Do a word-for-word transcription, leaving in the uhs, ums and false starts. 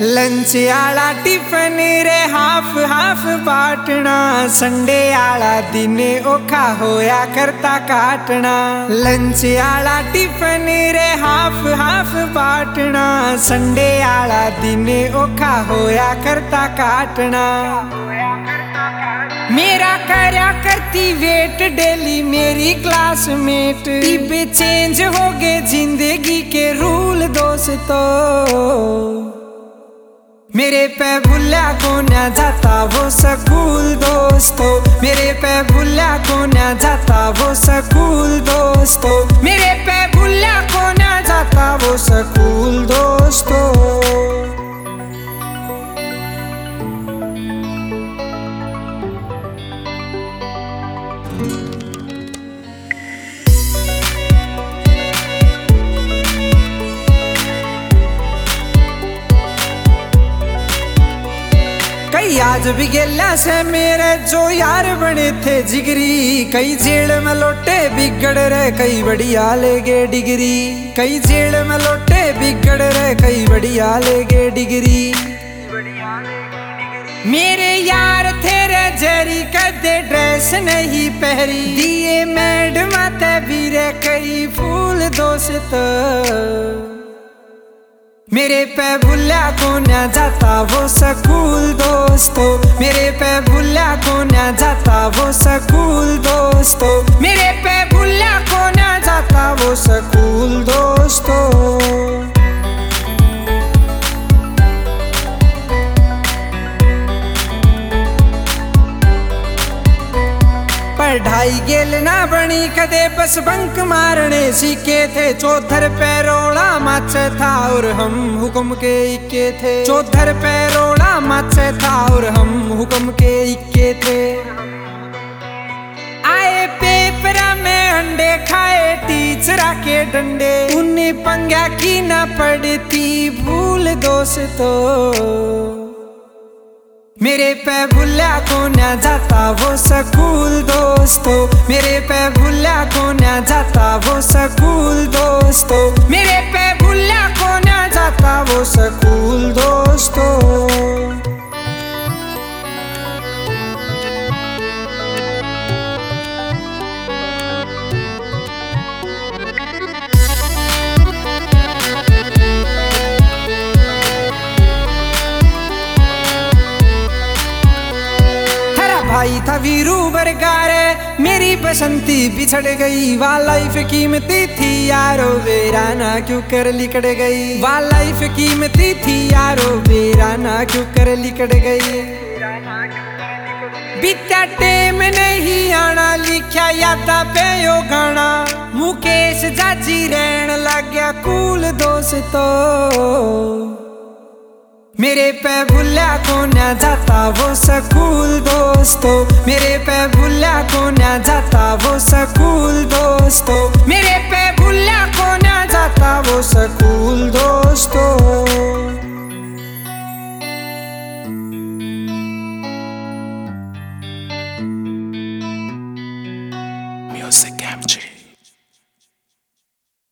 Lunch आला tiffin रे half half बाटना, Sunday आला दिन औखा होया करता काटना। लंच आला टिफिन रे हाफ हाफ बाटना, संडे आला दिन औखा होया करता काटना। मेरा करया करती वेट डेली मेरी क्लासमेट, टिब्बे चेंज हो गए जिंदगी के रूल दोस्तों। मेरे पे भूला को ना जाता वो स्कूल दोस्तों, मेरे पे भूला को ना जाता वो स्कूल दोस्तों, मेरे पे भूला को ना जाता वो स्कूल दोस्तों। कई आज भी गेला से मेरे जो यार बने थे जिगरी, कई जेल में लौटे बिगड़ रहे कई बढ़िया ले गए डिग्री, कई जेल में लौटे बिगड़ रहे कई बढ़िया ले गए डिग्री। मेरे यार तेरे जरी कदे ड्रेस नहीं पहरी, दिए मैडम ते वीरे कई फूल दोस्त। मेरे पे भूला को ना जाता वो स्कूल दोस्तों, मेरे पे भूला को ना जाता वो स्कूल दोस्तों, मेरे पे भूला को ना जाता वो स्कूल दोस्तों। पढ़ाई गेल ना बनी कदे बस बंक मारने सीखे थे, चौधर पे रोड़ा मच था और हम हुक्म के इक्के थे, चौधर पे रोड़ा मच था और हम हुक्म के इक्के थे। आए पेपर में अंडे खाए टीचरा के डंडे, उन्हें पंगा की ना पड़ती भूल दोस्तों। मेरे पे भूला को ना जाता वो स्कूल दोस्तों, मेरे पे भूला को ना जाता वो स्कूल दोस्तों, मेरे पे भूला को ना जाता वो स्कूल दोस्तों। भाई था वीरू बरगारे, मेरी बसंती बिछड़ गई, वाह लाइफ कीमती थी यारो वीराना क्यों कर लिकड़ गई, वाह लाइफ कीमती थी यारो वीराना क्यों कर लिकड़ गई। बीता टेम नहीं आना लिखा यादा पे यो गाना, मुकेश जाजी रहन लग गया कूल दोस्तों। मेरे पे भूला को ना जाता वो स्कूल दोस्तों, मेरे पे भूला को ना जाता वो स्कूल दोस्तों, मेरे पे भूला को ना जाता वो स्कूल दोस्तों।